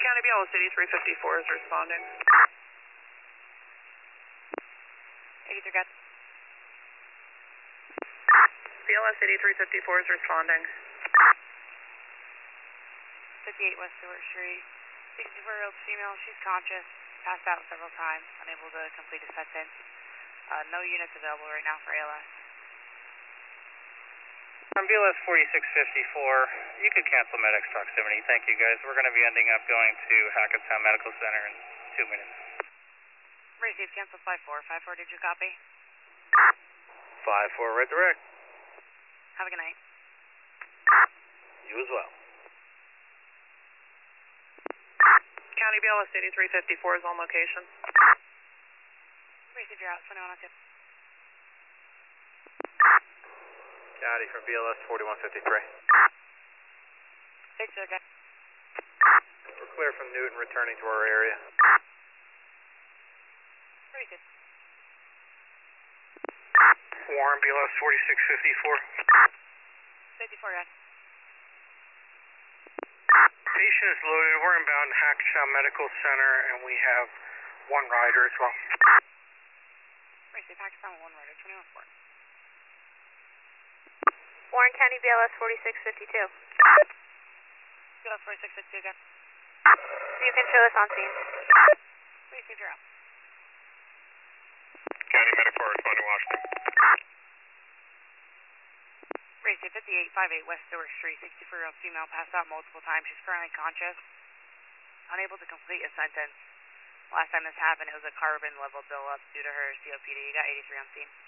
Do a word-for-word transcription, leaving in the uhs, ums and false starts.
County B L S eighty-three fifty-four is responding. eighty-three, got. B L S eighty-three fifty-four is responding. fifty-eight West Stewart Street. sixty-four-year-old female, she's conscious, passed out several times, unable to complete a sentence. Uh, no units available right now for A L S. On B L S forty-six fifty-four, you could cancel medics proximity. Thank you, guys. We're going to be ending up going to Hackettstown Medical Center in two minutes. Received, cancel five four. five four, did you copy? five four, right direct. Have a good night. You as well. County B L S eighty-three fifty-four is on location. Received, you're out, twenty-one oh two. County from B L S forty-one fifty-three. Six, okay. We're clear from Newton, returning to our area. Received. Warren, B L S forty-six fifty-four. fifty-four, guys. Patient is loaded. We're inbound to Hackettstown Medical Center, and we have one rider as well. Received, Pakistan one rider, twenty-one four. Warren County B L S forty-six fifty-two. B L S forty-six fifty-two, guys. You can show us on scene. Received, you're out. County Medic for responding Washington. Received, fifty-eight fifty-eight West Stewart Street, sixty-four-year-old female, passed out multiple times. She's currently conscious, unable to complete a sentence. Last time this happened, it was a carbon level buildup due to her C O P D. You got eighty-three on scene.